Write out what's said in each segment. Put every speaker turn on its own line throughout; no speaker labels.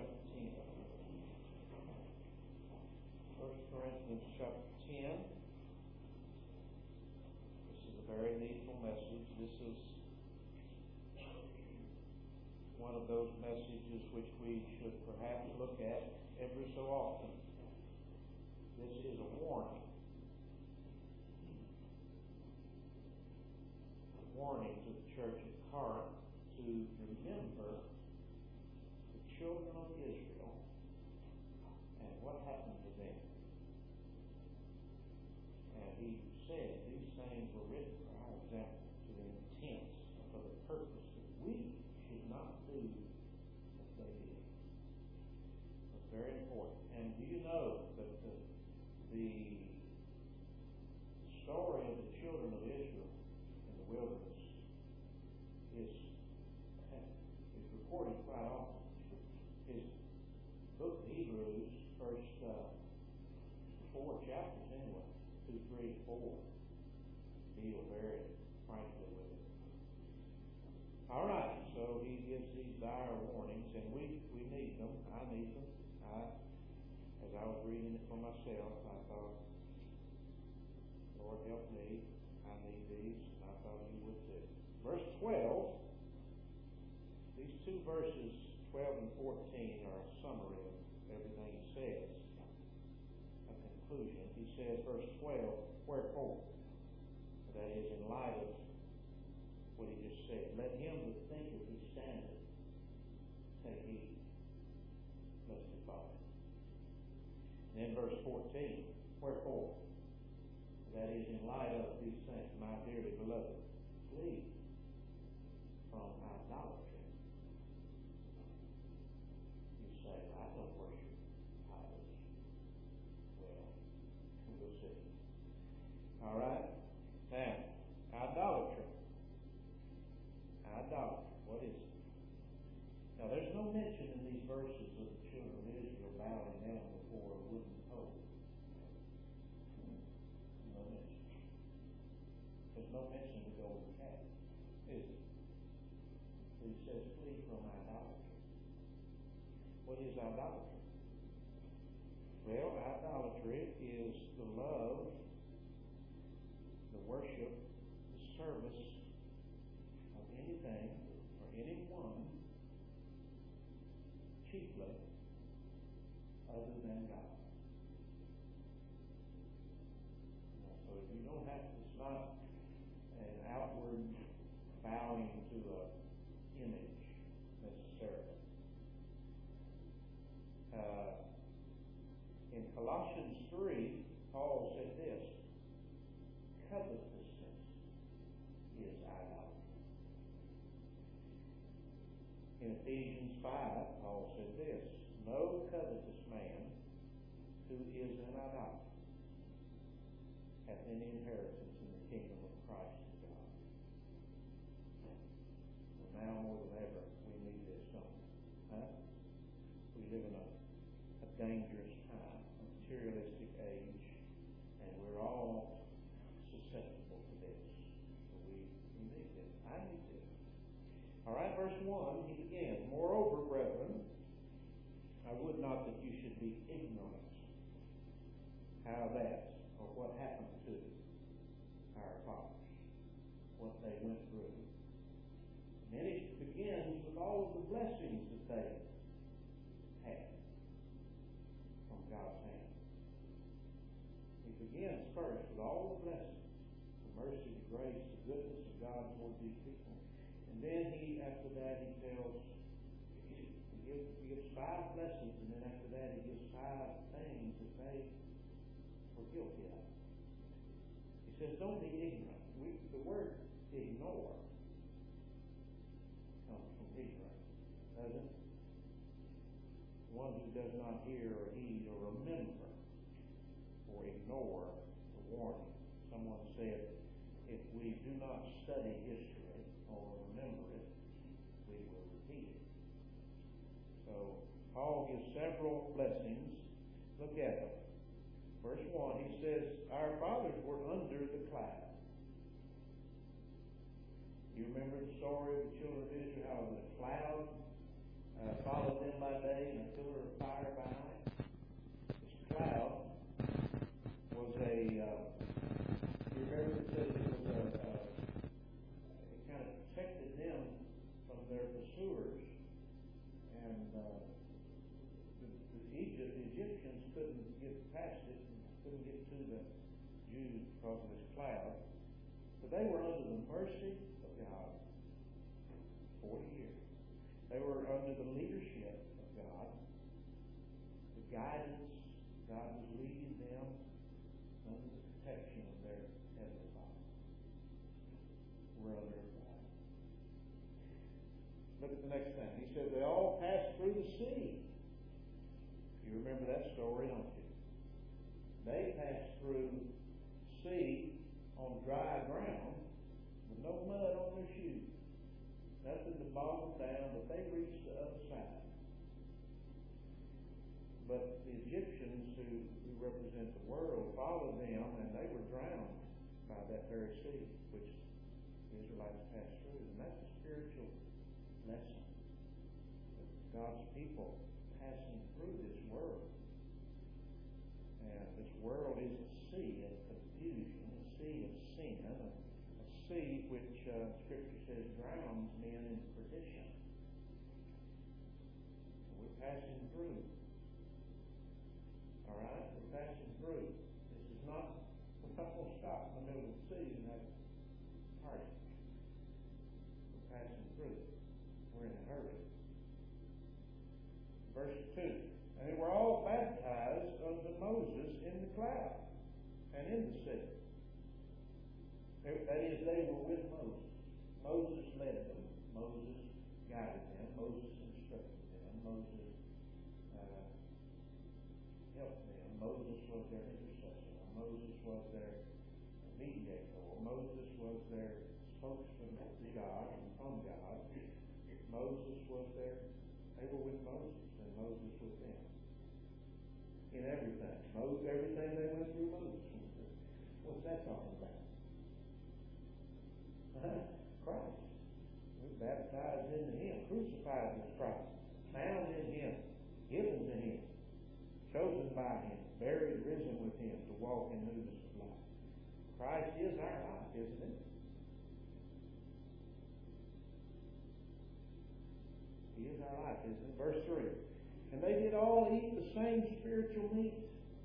chapter 10. 1 Corinthians chapter 10. This is a very needful message. This is one of those messages which we should perhaps look at every so often. This is a warning. A warning to the church of Corinth to remember the children of Israel and what happened to them. And he said these things were written for our example, to the intent, for the purpose that we should not do as they did. It's very important. And do you know that the story of the children of Israel in the wilderness is recorded quite often. His book of Hebrews, first 4 chapters anyway, 2, 3, 4, deal very frankly with it. All right, so he gives these dire warnings, and we need them. I need them. As I was reading it for myself, I thought, Lord help me, I need these, and I thought you would too. Verse 12, these two verses, 12 and 14, are a summary of everything he says, a conclusion. He says, verse 12, wherefore? That is, in light of what he just said. Let him that thinketh he standeth take heed, lest he fall. And then verse 14, wherefore? That is, in light of these things, my dearly beloved, flee from idolatry. You say, I don't worship idols. Well, we'll see. All right? Now, idolatry. Idolatry. What is it? Now, there's no mention in these verses of the children of Israel bowing down before a wooden pole. No mention. There's no mention of the golden calf, is it? He says, flee from idolatry. What is idolatry? Well, idolatry is the love, the worship, the service of anything or anyone, chiefly, other than God. So if you don't have, it's not an outward bowing to an image necessarily. In Colossians 3, Paul said this: covetousness is idolatry. In Ephesians 5, Paul said this: no covetous man who is an idolater hath any inheritance in the kingdom of Christ and God. Well, now more than ever, we need this, don't we? Huh? We live in a dangerous time, a materialistic age, and we're all susceptible to this. So we need this. I need this. All right, verse 1, he begins, moreover, brethren, I would not that you should be ignorant how that, or what happened to our fathers, what they went through. And then it begins with all of the blessings that they had from God's hand. He begins first with all the blessings, the mercy, the grace, the goodness of God toward these people. And then after that, he tells, he gives 5 blessings, and then after that, he gives 5 things that they were guilty of. He says, don't be ignorant. The word ignore comes from ignorant, doesn't it? One who does not hear or heed or remember or ignore the warning. Someone said, if we do not study history or remember it, we will repeat it. So Paul gives several blessings. Look at them. Verse 1, he says, our fathers were under the cloud. You remember the story of the children of Israel, how the cloud followed them by day, and a pillar of fire by night. This cloud was you remember it says it was it kind of protected them from their pursuers, and the Egyptians couldn't get past it, and couldn't get to the Jews because of this cloud. So they were under the mercy of God 40 years. They were under the leadership of God, the guidance. God was leading them under the protection of their Heavenly Father. We're under God. Look at the next thing. He said they all passed through the sea. You remember that story, don't you? They passed through the sea on dry ground with no mud on their shoes. Nothing to bog them down, but they reached the other side. But the Egyptians, who represent the world, followed them, and they were drowned by that very sea, which the Israelites passed through. And that's a spiritual lesson. God's people passing through this world. And this world is a sea of confusion, a sea of sin, a sea which Scripture says drowns men in perdition. We're passing through. All right? We're passing through. This is not, we're not going to stop in the middle of the sea and have a party. We're passing through. We're in a hurry. Verse 2. And they were all baptized unto Moses in the cloud and in the sea. That is, they were with Moses. Moses led them. Moses guided them. Moses instructed them. Moses helped them. Moses was their intercessor. Moses was their mediator. Moses was their spokesman to God and from God. Moses was their, they were with Moses, and Moses with them. In everything. Everything they went through Moses. What's that talking about? Christ. We're baptized into Him, crucified with Christ, found in Him, given to Him, chosen by Him, buried, risen with Him to walk in newness of life. Christ is our life, isn't it? He is our life, isn't it? Verse 3. And they did all eat the same spiritual meat.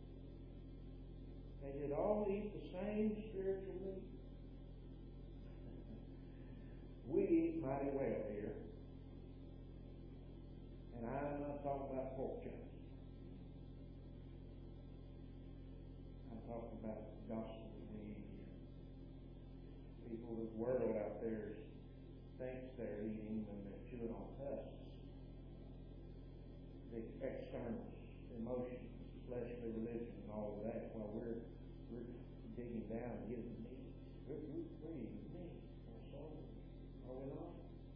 They did all eat the same spiritual meat. We eat mighty well here. And I'm not talking about pork chops. I'm talking about the gospel we eat here. People, the world out there thinks they're eating when they're chewing on husks. The externals, emotions, fleshly religion, and all of that, while we're digging down and getting meat. We're eating meat. Are we not?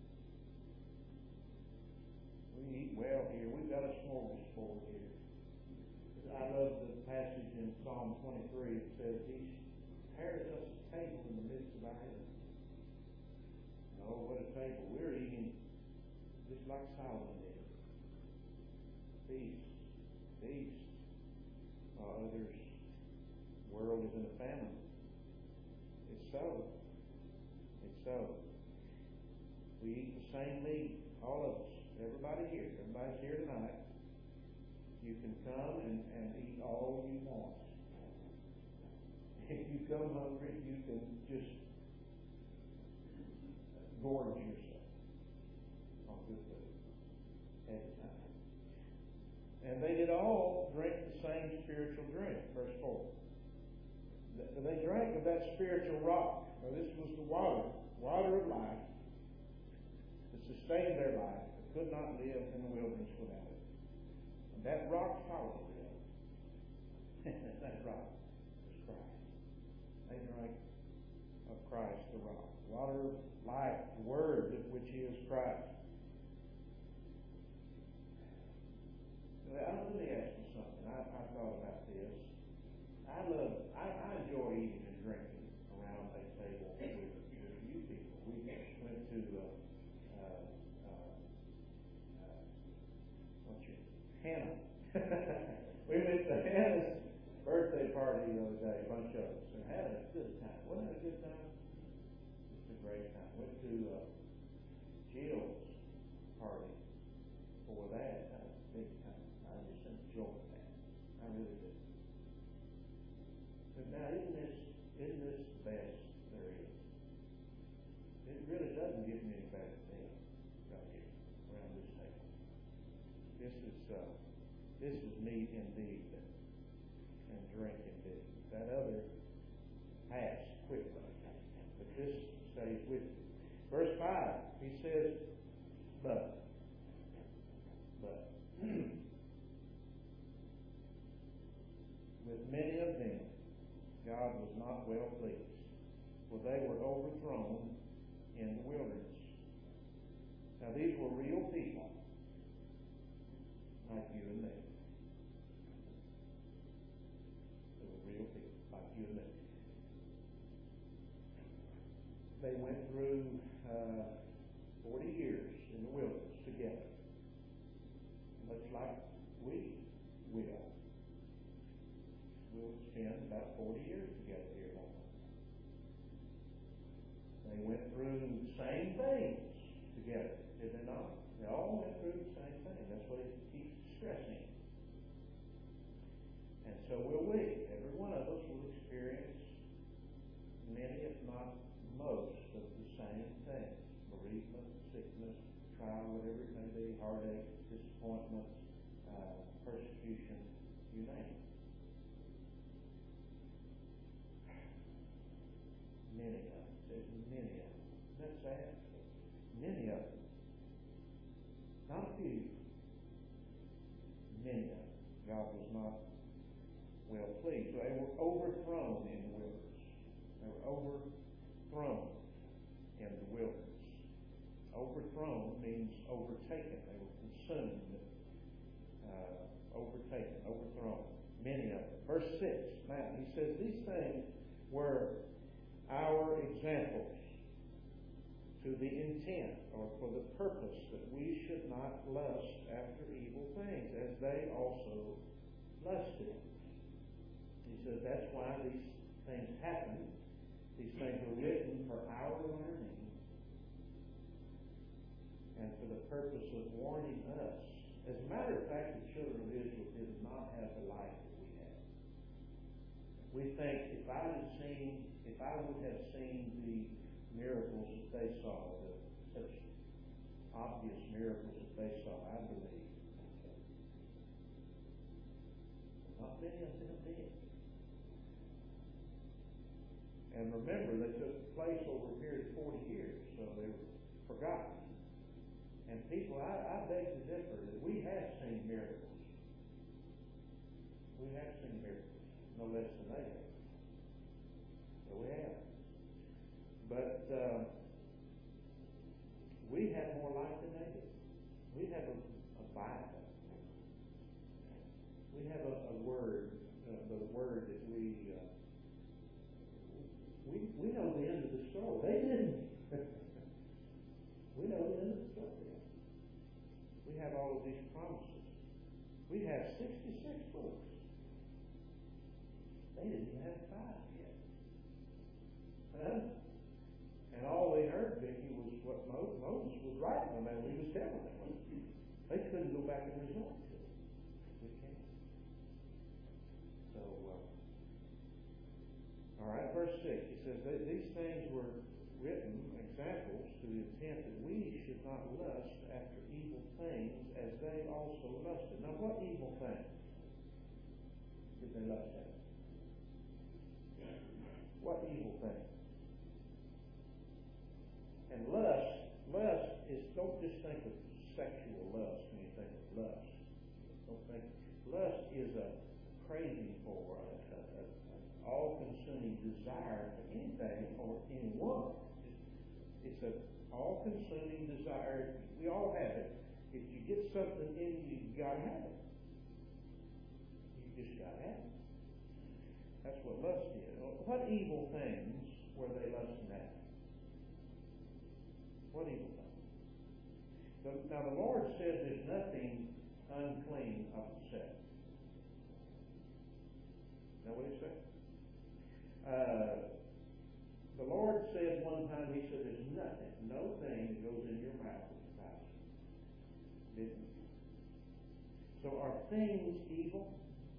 We eat well here. We've got a smorgasbord here. I love the passage in Psalm 23. It says, He prepares us a table in the midst of our enemies. Oh, what a table. We're eating just like Solomon did. Feast. Feast. Others, the world is in a famine. It's so. It's so. We eat the same meat, all of us. Everybody here. Everybody's here tonight. You can come and eat all you want. If you come hungry, you can just gorge yourself on good food every time. And they did all drink the same spiritual drink. Verse 4. They drank of that spiritual rock. Now this was the water of life, that sustained their life, that could not live in the wilderness without it. And that rock followed them. That rock was Christ. They drank of Christ, the rock. Water of life, the Word, which is Christ. Let me ask you something. I thought about this. I enjoy eating and drinking around a table with you people. We went to Hannah. We went to Hannah's birthday party the other day, a bunch of us, and had a good time. Wasn't it a good time? It's a great time. Went to Jill's party for that. That was a big time. I just enjoyed that. I really did. But now, isn't this the best there is? It really doesn't get any better than right here around this table. This is meat indeed and drink indeed. That other passed quickly, but this stays with you. Verse 5, he says, but with many of them God was not well pleased, for they were overthrown in the wilderness. Now these were real people, like you and me. They were real people, like you and me. They went through 40 years in the wilderness together, much like we will. We'll spend about 40 years together here on earth. They went through the same things together, did they not? They all went through the same thing. That's what it keeps stressing. And so will we. Every one of us will experience many, if not most, of the same things. Bereavement, sickness, trial, whatever it may be, heartache, disappointment, persecution, you name it. Many of them. It says many of them. That's sad. Many of them. Not a few. Many of them. God was not well pleased. So they were overthrown in the wilderness. They were overthrown in the wilderness. Overthrown means overtaken. They were consumed. Overtaken, overthrown. Many of them. Verse 6. Now, he says these things were our examples to the intent or for the purpose that we should not lust after evil things as they also lusted. He says that's why these things happen. These things are written for our learning and for the purpose of warning us. As a matter of fact, the children of Israel did not have the life that we had. We think if I would have seen the miracles that they saw, such obvious miracles that they saw, I believe. Not many of them did. And remember, they took place over a period of 40 years, so they were forgotten. And people, I beg to differ that we have seen miracles. We have seen miracles, no less than they have. So we have. But we have more life than they do. We have a Bible. We have a word, the word that we know the end of the story. They didn't. We know the end of the story. We have all of these promises. We have 66 books. They didn't even have 5 yet. And all they heard, Vicki, was what Moses was writing them, and he was telling them. They couldn't go back and resort to it. We can't. So, all right, verse 6. He says that these things were written, examples, to the intent that we should not lust after evil things as they also lusted. Now, what evil things did they lust after? What evil things? And lust is, don't just think of sexual lust when you think of lust. Don't think, lust is a craving for, an all-consuming desire for anything or anyone. It's an all-consuming desire. We all have it. If you get something in you, you got to have it. You just got to have it. That's what lust is. What evil things were they lusting after? What evil things? Now the Lord says there's nothing unclean of itself. Is that what he said? The Lord said one time, he said, there's nothing, no thing that goes in your mouth that defiles you. Didn't he? So are things evil?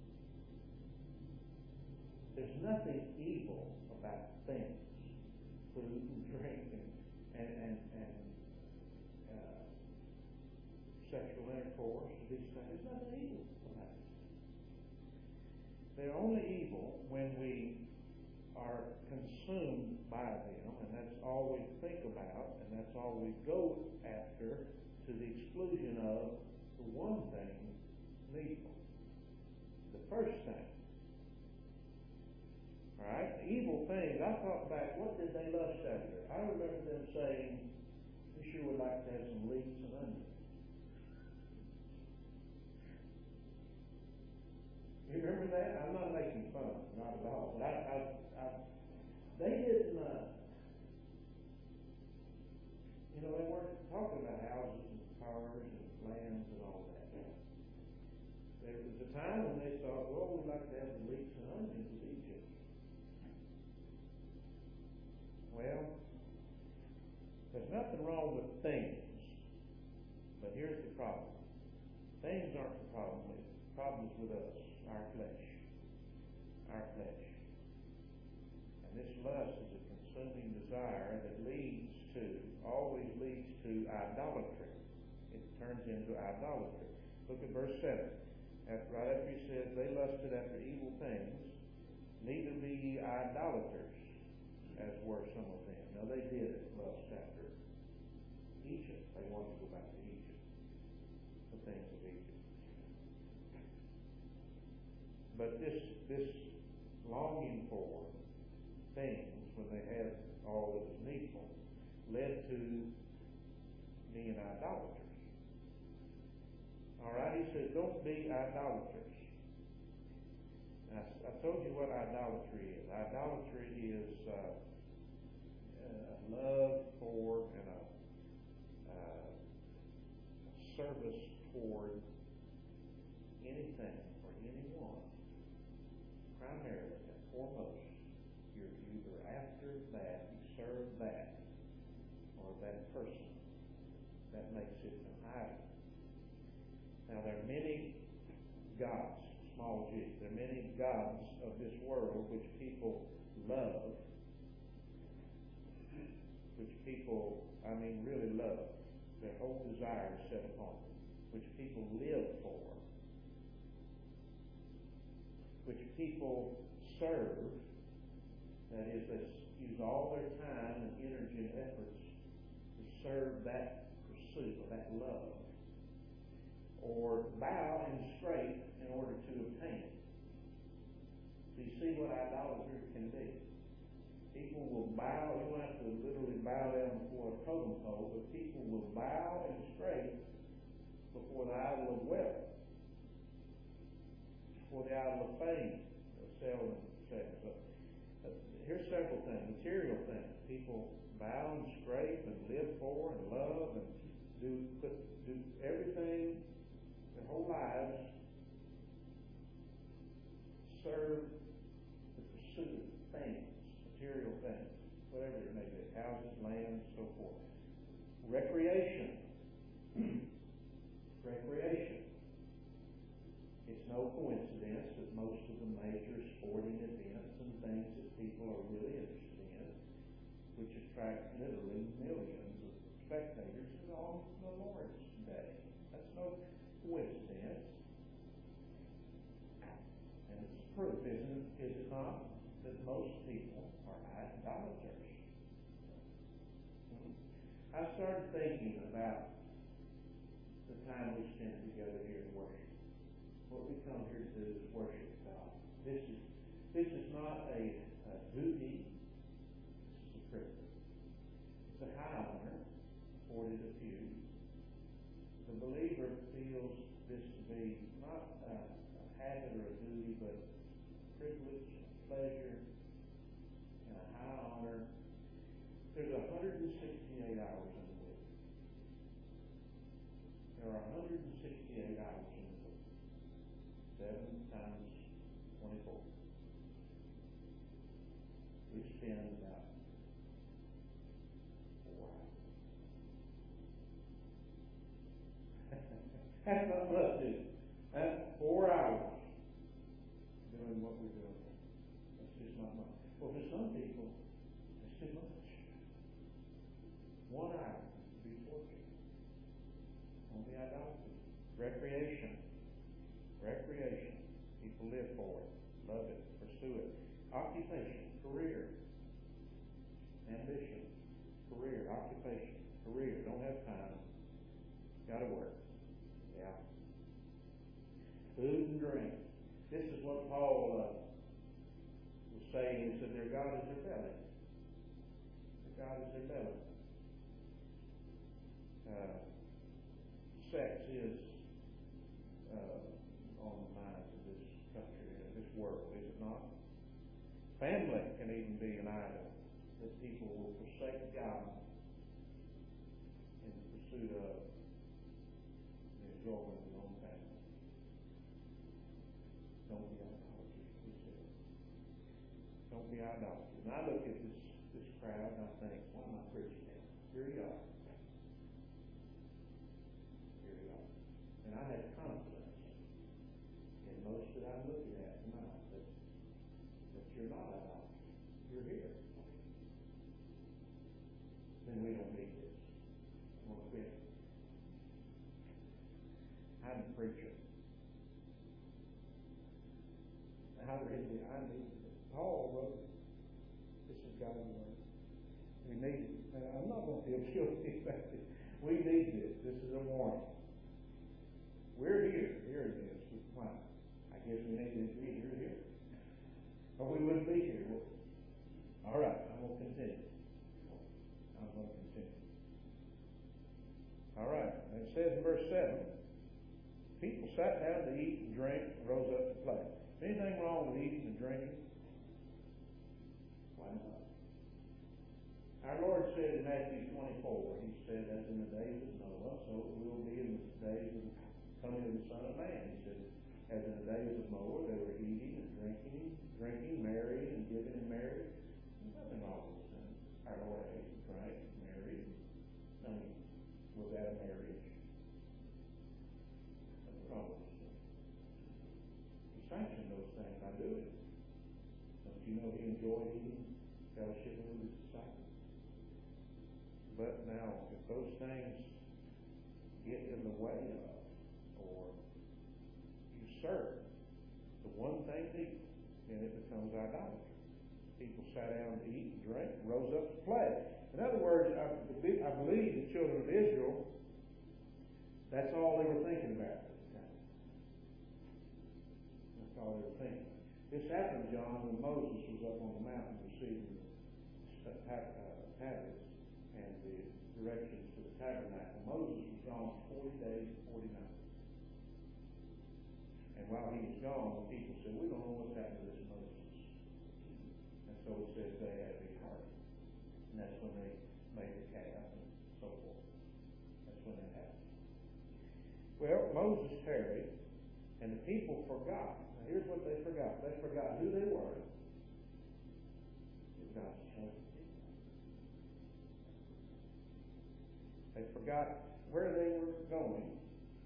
There's nothing evil about things, food and drink and sexual intercourse, these things. There's nothing evil about it. They're only evil when we are consumed by them, and that's all we think about, and that's all we go after, to the exclusion of the one thing needful. The first thing. All right? The evil things, I thought back, what did they lust after? I remember them saying, we sure would like to have some leeks and onions. You remember that? I'm not making fun, not at all. But they didn't, they weren't talking about houses and cars and lands and all that. There was a time when they thought, well, we'd like to have the leeks and onions of Egypt. Well, there's nothing wrong with things, but here's the problem. Things aren't the problem. The problem's with us, our flesh. Our flesh. And this lust is a consuming desire that always leads to idolatry. It turns into idolatry. Look at verse 7. Right after he says, they lusted after evil things, neither be ye idolaters, as were some of them. Now they did lust after Egypt. They wanted to go back to Egypt, the things of Egypt. But this longing for things, when they had all that was needful, led to being idolaters. All right, he says, don't be idolaters. Now, I told you what idolatry is. Idolatry is a love for and a service toward anything or anyone. Primarily and foremost, you're either after that, you serve that, or that person. That makes it an idol. Now, there are many gods, small g. There are many gods of this world which people love, which people, really love. Their whole desire is set upon them, which people live for, which people serve. That is, they use all their time and energy and efforts to serve that pursuit or that love, or bow and scrape in order to obtain it. So you see what idolatry can be. People will bow, you don't have to literally bow down before a totem pole, but people will bow and scrape before the idol of wealth, before the idol of fame, selling, etc. So here's several things, material things. People bow and scrape and live for and love and do everything, their whole lives, serve the pursuit of things, material things, whatever it may be, houses, lands, so forth. Recreation. Recreation. It's no coincidence that most of the major sporting events and things that people are really interested in, which attract literally millions of spectators, is on the Lord's Day. That's no coincidence. And it's proof, is it not, that most people are idolaters. I started thinking about the time we spend together here in worship. What we come here to do is worship God. This is not a duty. This is a privilege. It's a high honor afforded a few. The believer feels this to be not a habit or a duty, but a privilege, a pleasure, and a high honor. There's 168 hours in the week. There are 168 hours in the week. 7 times 24. We spend about 4 hours. That's not much, is it? That's 4 hours doing what we're doing. That's just not much. Well, for some people, that's too much. 1 hour to be tortured. Only idolatry. Recreation. People live for it, love it, pursue it. Occupation, career, ambition, career, occupation, career. Don't have time. Got to work. Yeah. Food and drink. This is what Paul was saying. He said their God is their belly. Their God is their belly. Sex is on the minds of this country and this world, is it not? Family can even be an idol that people will forsake God in the pursuit of the enjoyment of their own family. Don't be idolatry, he said. Don't be idolatry. And I look at this crowd and I think, what am I preaching at? Here you are. And I have confidence in most that I'm looking at tonight that you're not idolatry. You're here. Then we don't need this. I'm going to quit. I'm a preacher. I need it. Paul wrote it. This is God's word. We need it. And I'm not going to feel guilty about it. We need this. This is a warning. We're here. Here it is. Why? I guess we need to be here. Or we wouldn't be here. All right. I'm going to continue. All right. And it says in verse 7, people sat down to eat and drink and rose up to play. Anything wrong with eating and drinking? Why not? Our Lord said in Matthew 24, He said, as in the days of Noah, so it will be in the days of the coming of the Son of Man. He said, as in the days of Noah, they were eating and drinking, marrying and giving in marriage. There's nothing wrong with sin. Our Lord ate and drank, married. Was that a marriage? Nothing wrong with sin. He sanctioned those things by doing it. Don't you know He enjoyed eating, fellowshipping with His disciples? But now, if those things get in the way of or usurp the one thing needed, then it becomes idolatry. People sat down to eat and drink and rose up to play. In other words, I believe the children of Israel, that's all they were thinking about at the time. That's all they were thinking. This happened, John, when Moses was up on the mountain receiving the tablets and the directions to the tabernacle. Moses was gone 40 days and 40 nights. And while he was gone, the people said, we don't know what's happened to this Moses. And so it says they had a big heart. And that's when they made the calf and so forth. That's when that happened. Well, Moses tarried, and the people forgot. Now here's what they forgot. They forgot who they were. It was God's chosen people. They forgot where they were going.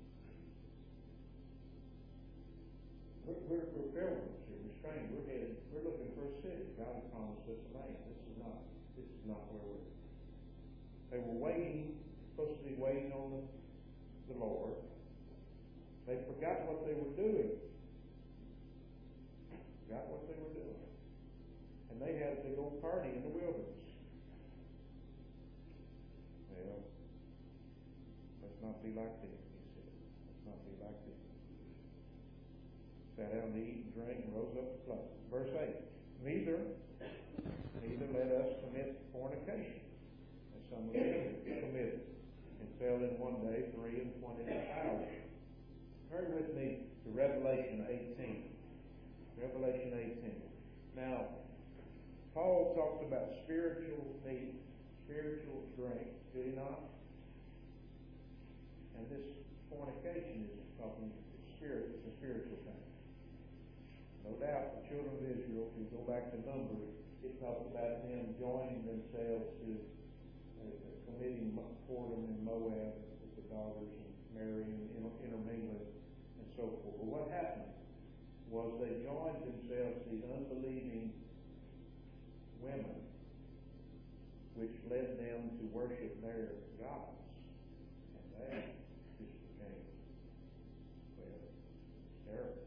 We're pilgrims here. We're strangers. We're looking for a city. God has promised us a land. This is not where we're. They were waiting, supposed to be waiting on the Lord. They forgot what they were doing. And they had a big old party in the wilderness. Well, let's not be like them, he said. Let's not be like them. Sat down to eat and drink and rose up to play. Verse 8. Neither let us commit fornication, as some of them committed, and fell in one day 23,000. Turn with me to Revelation 18. Revelation 18. Now, Paul talked about spiritual meat, spiritual drink, did he not? And this fornication is talking spirit. It's a spiritual thing. children of Israel. If you go back to Numbers, it talks about them joining themselves to committing whoredom in Moab with the daughters and marrying and intermingling and so forth. But what happened was they joined themselves to these unbelieving women, which led them to worship their gods. And that just became, well, terrible.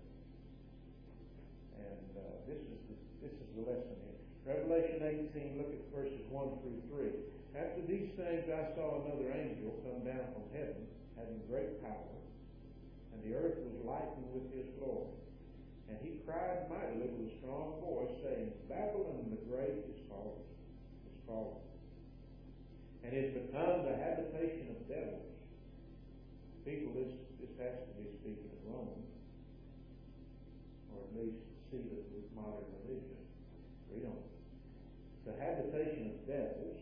And this is the lesson here. Revelation 18, look at verses 1 through 3. After these things I saw another angel come down from heaven, having great power, and the earth was lightened with his glory. And he cried mightily with a strong voice, saying, Babylon the Great is fallen, and is become the habitation of devils. People, this has to be speaking of Rome, or at least seed of modern religion. We don't. The habitation of devils,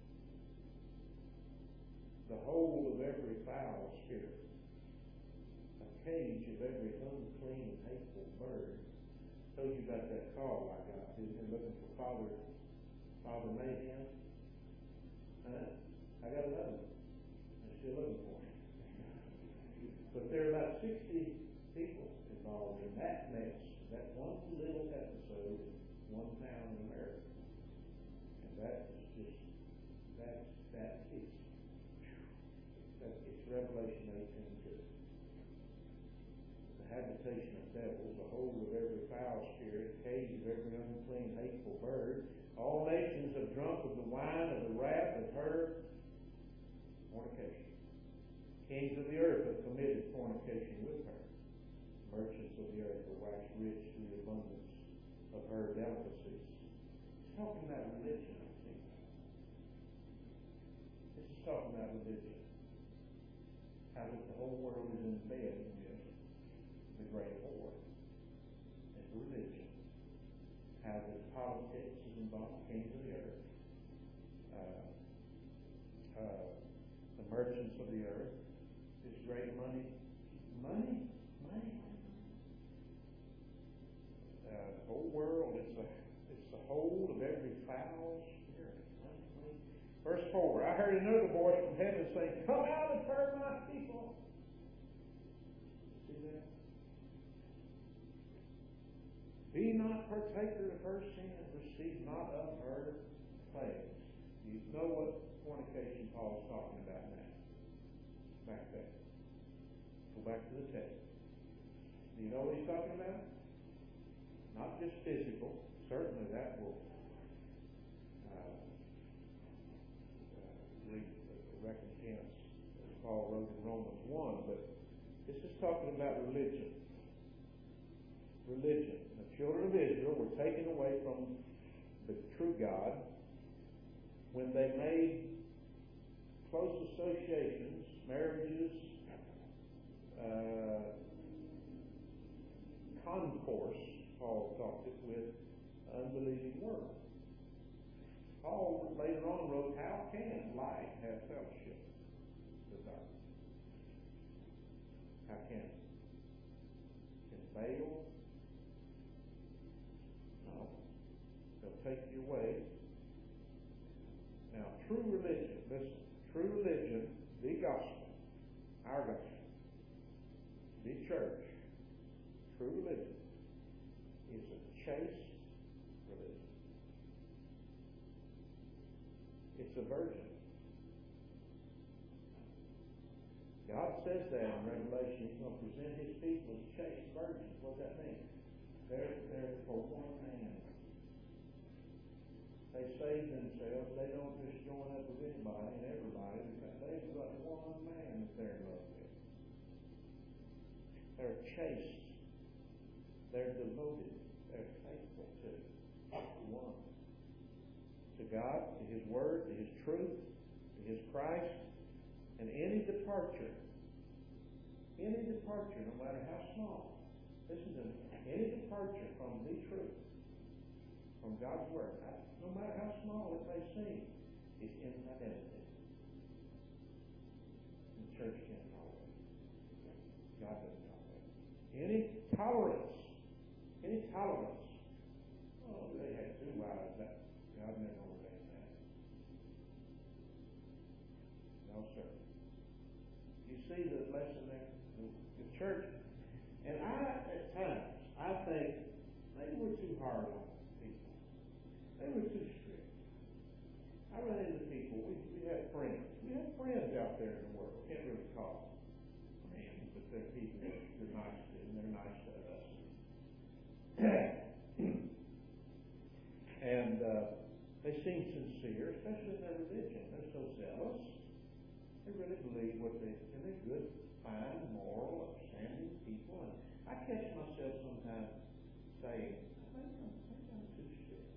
the hold of every foul spirit, a cage of every unclean and hateful bird. I told you about that call I got. They're looking for Father Mayhem. I got another one. I'm still looking for him. But there are about 60 people involved in that mess, that one little episode in one town in America. And that's Revelation 18:2. The habitation of devils, the hold of every foul spirit, cage of every unclean, hateful bird. All nations have drunk of the wine of the wrath of her fornication. Kings of the earth have committed fornication with her. Merchants of the earth were waxed rich through the abundance of her delicacies. It's talking about religion, I think. This is talking about religion. How that the whole world is in bed with the great whore. It's religion. How that politics is involved, kings of the earth. The merchants of the earth. This great money. The whole world, it's the hold of every foul spirit. Verse 4, I heard another voice from heaven saying, Come out of her, my people. See that? Be not partaker of her sin, receive not of her plagues. You know what fornication Paul's talking about now. Back there. Go back to the text. Do you know what he's talking about? Not just physical. Certainly that will recompense, as Paul wrote in Romans 1, but this is talking about religion. Religion. The children of Israel were taken away from the true God when they made close associations, marriages, concourse, Paul talked it, with unbelieving world. Paul later on wrote, How can light have fellowship with darkness? How can it? Can Baal? No. They'll take you away. Now, true religion, listen, true religion, the gospel, our gospel, the church, true religion, is a chaste religion. It's a virgin. God says that in Revelation. He's going to present his people as chaste virgins. What does that mean? They're for one man. They save themselves. They don't just join up with anybody and everybody. They've got one man that they're in love with. They're chaste. They're devoted. They're faithful to one. To God, to his word, to his truth, to his Christ, and any departure, no matter how small, listen to me, any departure from the truth, from God's word, no matter how small it may seem, is infidelity. And the church can't tolerate it. God doesn't tolerate it. Any tolerance God never ordained that. No, sir. You see the lesson there? The church, and at times, I think they were too hard on people. They were too strict. I run into people, we have friends. We have friends out there in the world. We can't really call them friends, but they're people that we're nice to, and they're nice to us. And they seem sincere, especially in their religion. They're so zealous. They really believe what and they're good, fine, moral, upstanding people. And I catch myself sometimes saying, maybe I'm too strict.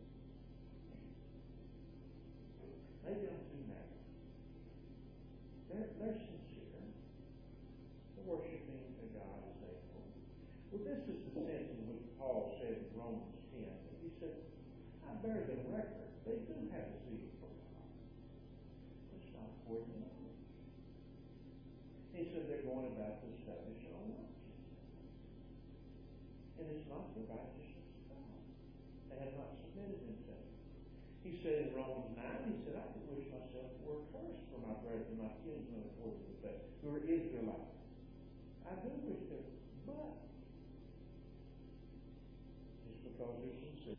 Maybe I'm too narrow. They're sincere. They're worshiping a God as they know. Well, this is the sense in which Paul said in Romans 10. He said, I bear them record. They do have a zeal for God. It's not according to knowledge. He said they're going about to establish their own righteousness. And it's not the righteousness of God. They have not submitted themselves. He said in Romans 9, he said, I could wish myself were cursed for my brethren, my kinsmen according to the faith, who are Israelites. I do wish them, but just because they're sincere.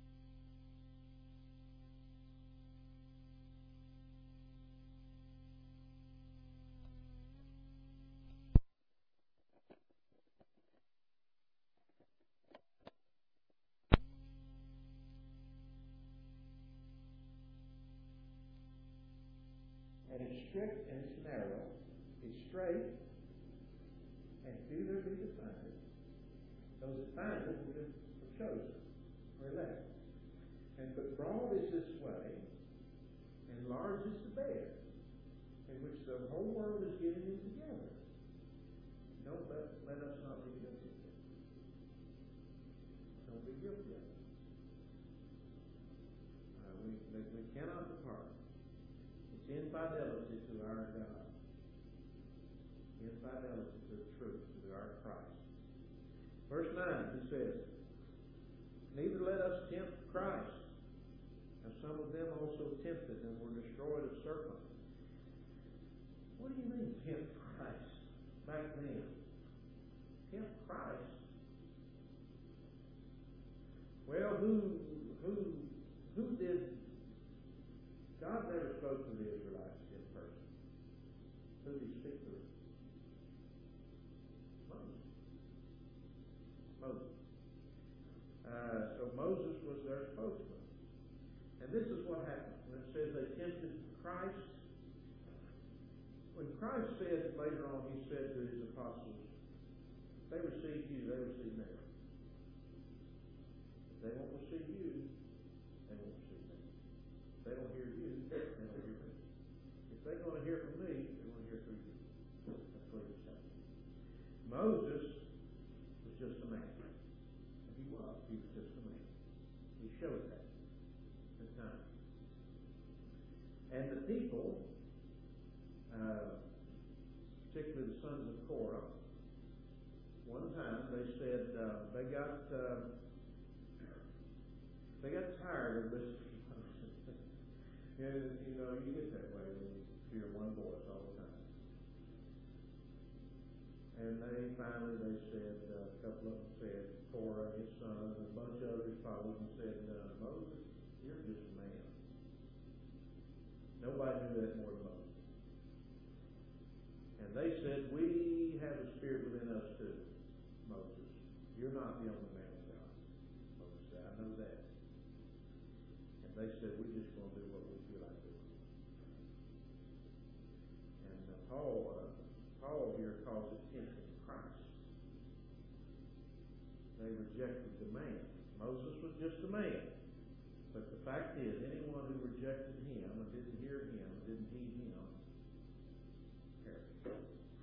And it's strict and it's narrow. It's straight, and few there be that find it. Those that find it were chosen, or elect. And but broad is this way, and large is the bed, in which the whole world is getting in together. Don't let us not be guilty of it. Don't be guilty of it. We cannot depart. It's infidelity to our God. Infidelity to the truth, to our Christ. Verse 9, he says, neither let us tempt Christ, as some of them also tempted and were destroyed of serpents. What do you mean, tempt Christ? Back then. Tempt Christ? Well, who did... God never spoke to the Israelites in person. Who did he speak to? Moses. So Moses was their spokesman. And this is what happened. When it says they tempted Christ, when Christ said later on, he said to his apostles, if they receive you, they receive me. If they won't receive you, they won't receive me. If they don't hear you, they don't hear me. If they're going to hear from me, they're going to hear through you. That's what he said. Moses was just a man. And he was just a man. He showed that at times. And the people, particularly the sons of Korah, one time they said they got tired of this. And you get that way when you hear one voice all the time. And they said, a couple of them said, Korah, his son, and a bunch of others followed and said, Moses, you're just a man. Nobody knew that more than Moses. And they said, we have a spirit within us too, Moses. You're not the only man of God. Moses said, I know that. And they said, we're just going to do what we feel like doing. And Paul here calls it tempting Christ. They rejected the man. Moses was just a man. But the fact is, anyone who rejected him and didn't hear him, didn't heed him, perished.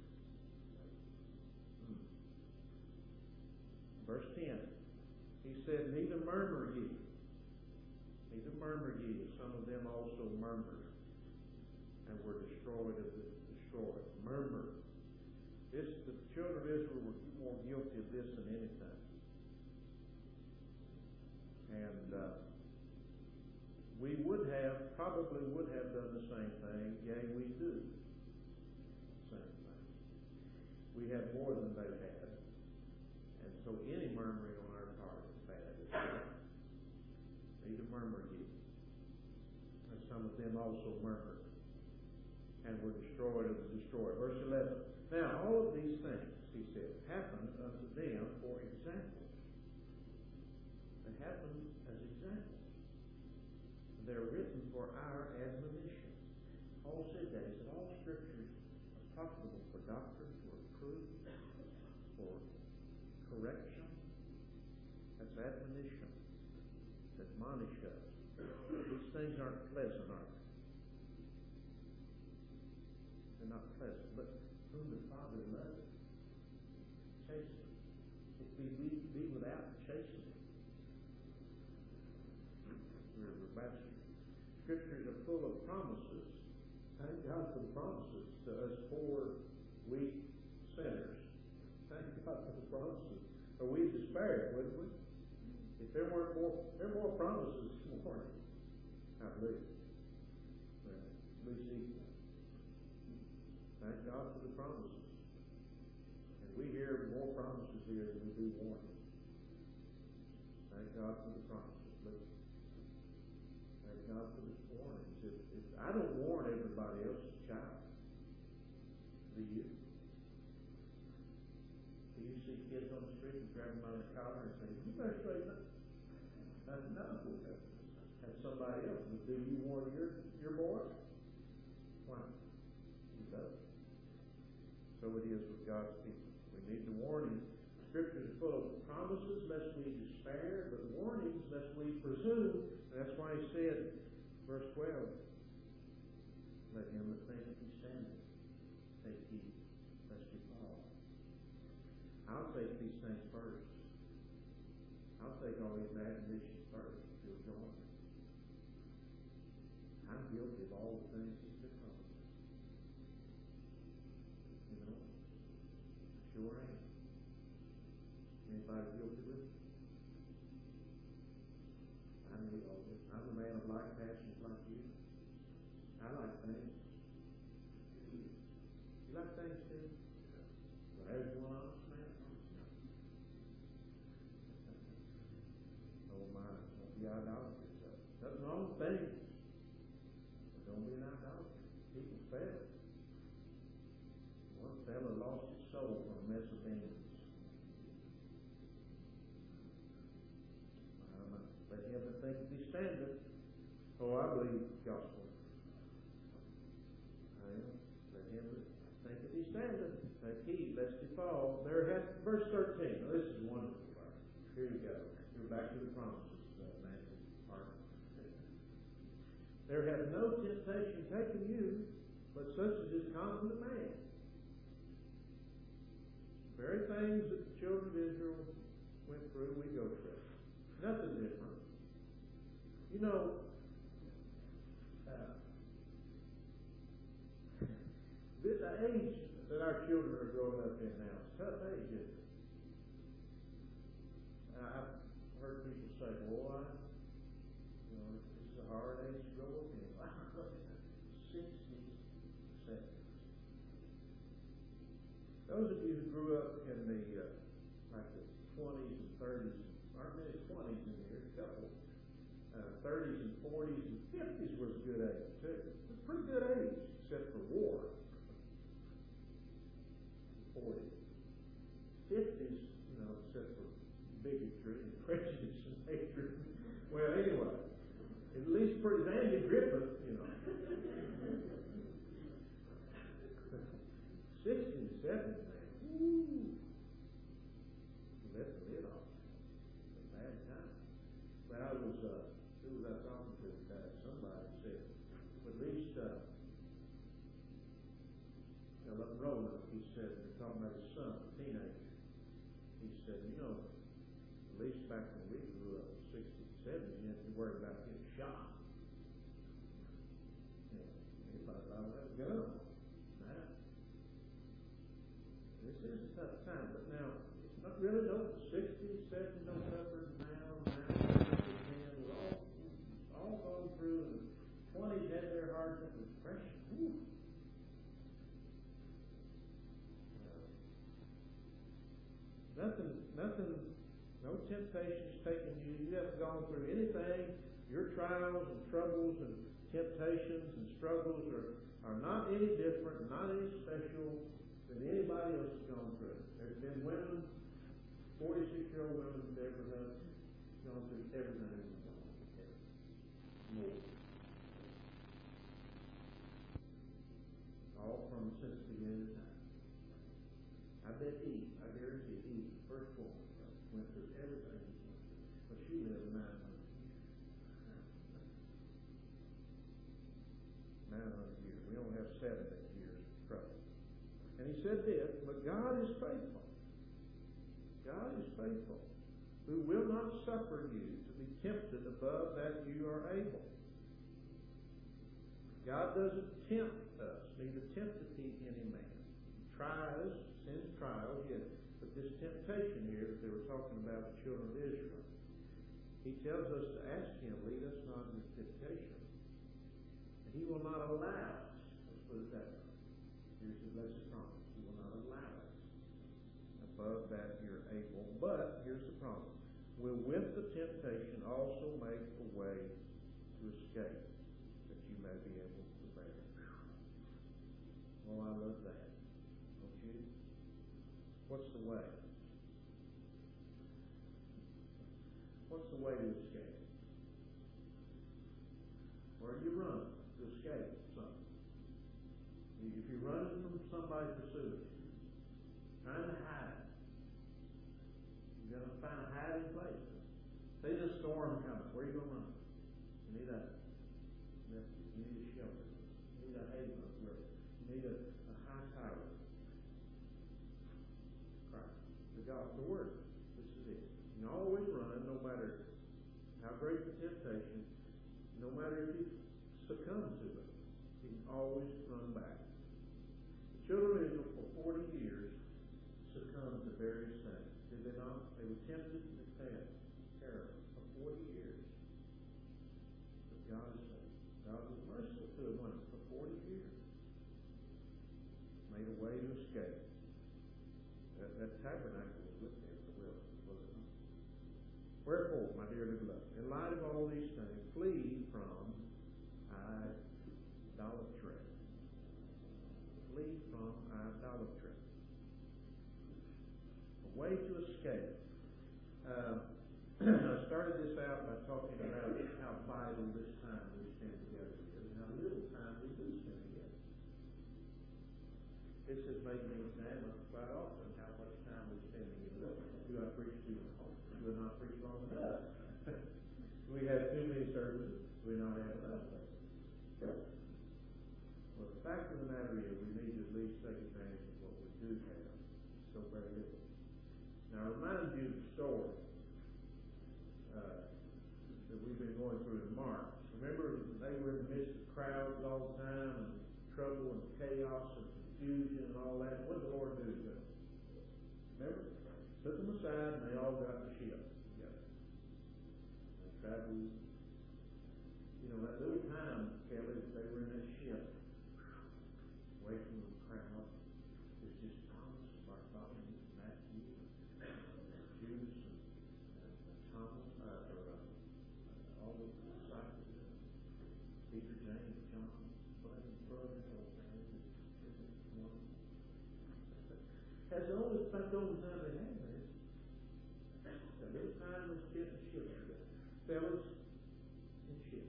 Verse 10, he said, neither murmur ye. Neither murmur ye, as some of them also murmured and were destroyed of the destroyed. Murmur. The children of Israel were more guilty of this than anything. And
we probably would have done the same thing. Yea, we do the same thing. We have more than they had. And so any murmuring on our part is bad. Need to murmur again. And some of them also murmured and were destroyed of the destroyer. Verse 11. Now all of these things, he said, happened unto them for examples. They happened as examples. They're written for our admonition. Paul said that. He said all scriptures are profitable for doctrine, for reproof, for correction. That's admonition. Admonish us. These things aren't pleasant, are they? They're not pleasant. But whom the Father loves, chasten. If we be without chastening, we're bastard. Scriptures are full of promises. Thank God for the promises to us poor, weak sinners. Thank God for the promises. Or we'd despair, wouldn't we? If there were more promises this morning, I believe. Well, at least equal. Thank God for the promises. And we hear more promises here than we do warnings. Thank God for the promises. Thank God for the warnings. If I don't warn everybody else's child, do you? Do you see kids on the street and grab them by the collar and say, "You better straighten up"? No. That's somebody else. But do you warn your boy? Why? You don't. So it is with God's people. We need the warning. Scripture is full of promises lest we despair, but warnings lest we presume. And that's why he said, verse 12, let him that thinketh he standeth take heed lest he fall. I'll take these things first. I'll take all these admonitions first if you'll join me. I'm guilty of all the things he's been told. You know? I sure am. Anybody guilty with it? I need all this. I'm a man of like passions like you. I like things. You like things too? Well, there's one honest man. Oh my, don't be idolaters. Nothing wrong with things. But don't be an idolater. People fail. One fellow lost his soul from a mess of demons. Let him that thinketh he standeth. Oh, I believe the gospel. Let him that thinketh he standeth take heed lest he fall. Verse 13. Now, this is wonderful. Here you go. You're back to the promises, Matthew. There hath no temptation taken you, but such as is common to man. The very things that the children of Israel went through, we go through. Nothing different. You know, the age that our children are growing up in now is a tough age, isn't it? I've heard people say, boy, this is a hard age to grow up in. 60s, 70s. Those of you who grew up in the 20s and 30s, aren't many 20s in here, a couple. 30s and 40s and 50s was a good age too. It's a pretty good age, except for war. 40s. 50s, except for bigotry and prejudice and hatred. Well, anyway, at least for Andy Griffith, 60 and 70, man. Woo! Let the lid off. It's a bad time. But who was I talking to today? Somebody said, at least, Roland, he said, they're talking about his son, a teenager. He said, at least back when we grew up in the 60s and 70s, you had to worry about getting shot. Anybody thought of that gun? Nah. This is a tough time, but now, it's not really no 60s, 70s, no tougher now, 90s, 10s, we've all gone through temptations taken you. You haven't gone through anything. Your trials and troubles and temptations and struggles are not any different, not any special than anybody else has gone through. There's been women, 46-year-old women that ever have gone through everything. More. All from since the beginning of time. I bet Eve, I guarantee Eve, the first woman, went through everything she went through. But she lived 900 years. 900 years. We only have 70 years of trouble. And he said this, but God is faithful. God is faithful, who will not suffer you to be tempted above that you are able. God doesn't tempt us, neither tempteth he any man. He tries, sends trials, yet. But this temptation here that they were talking about the children of Israel, he tells us to ask him, lead us not into temptation. And he will not allow us, let's put it that way. Here's the blessed promise. He will not allow us above that you're able. But, here's the promise. Will with the temptation also make a way to escape, that you may be able to bear it. Oh, I love that. Don't you? What's the way? What's the way to escape? Where do you run to escape something? If you're running from somebody pursuing you, trying to hide, you've got to find a hiding place. Say there's a storm coming. Where are you going to run? You need a refuge. You need a shelter. You need a haven of grace. You need a high tower. Christ. The God, the Word. This is it. You can always run, no matter how great the temptation, no matter if you succumb to it. You can always run back. The children of Israel for 40 years succumbed to various things. Did they not? They were tempted to fail. Terror for 40 years. But God is faithful. God was merciful to them once for 40 years. Made a way to escape. That tabernacle was with them in the wilderness, was it not? Wherefore, my dearly beloved, in light of all these things, flee from idolatry. Flee from idolatry. A way to escape. I started this out by talking about how vital this time we spend together is, and how little time we do spend together. This has made me examine quite often how much time we spend together. Do I preach too long? Do I not preach long enough? Do we have too many services? Do we not have enough services? Well, the fact of the matter is we need to at least take advantage of what we do have. So very little. Now, I remind you of the story that we've been going through in Mark. Remember, they were in the midst of crowds all the time, and trouble and chaos and confusion and all that. What did the Lord do to them? Remember? Took them aside, and they all got in the ship together. They traveled. You know, that little time, Kelly, that they were in that ship, away from the crowd, it's just Thomas and Bartholomew and Matthew and Judas and Thomas, all the disciples, Peter, James, John, brothers, old man, one. That's about the only time they had there. That little time was getting the ship together. Fellas and ship.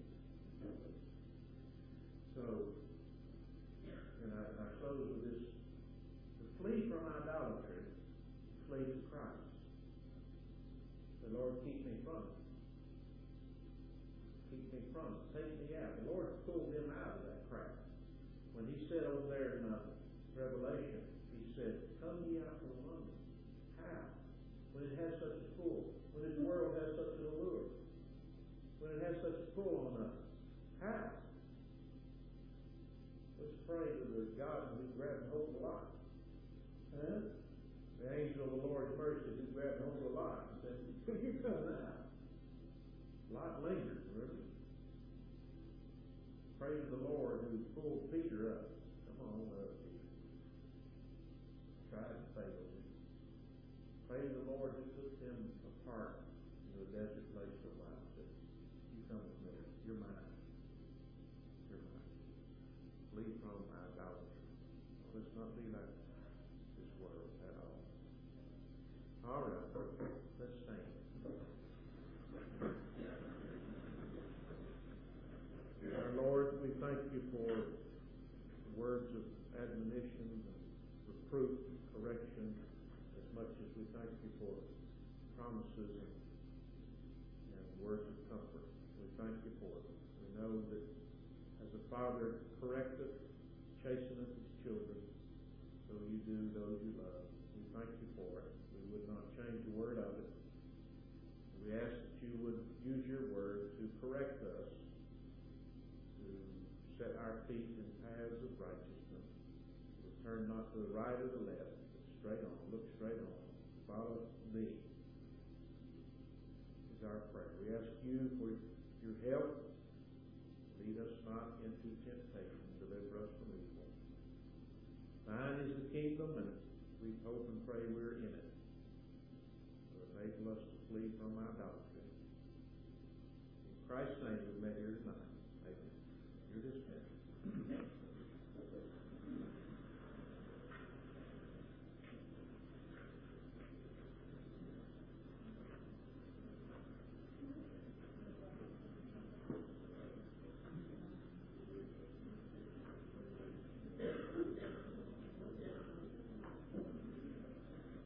So, and I close with this. To flee from idolatry, flee to Christ. The Lord, keep me from it. Keep me from it. Take me out. The Lord pulled them out of that crowd. When he said over there in Revelation, he said, come ye out from among them. How? When it has such a pull. When this world has such an allure. When it has such a pull on us. How? Let's pray to the God who grabbed hold of life. Huh? The angel of the Lord's mercy who grabbed hold of life and said, you come out. Lot lingered, really. Praise the Lord who pulled Peter up. Come on, Peter. Tried to fail him. Praise the Lord who took them apart into a important. We know that as a father correcteth, chasteneth his children, so you do those you love. We thank you for it. We would not change a word of it. We ask that you would use your word to correct us, to set our feet in paths of righteousness, to turn not to the right or the left, but straight on, look straight on, follow thee, is our prayer. We ask you for your help. Lead us not into temptation. Deliver us from evil. Thine is the kingdom, and we hope and pray we're in it. So enable us to flee from idolatry. In Christ's name we met here tonight. Amen. You're dismissed.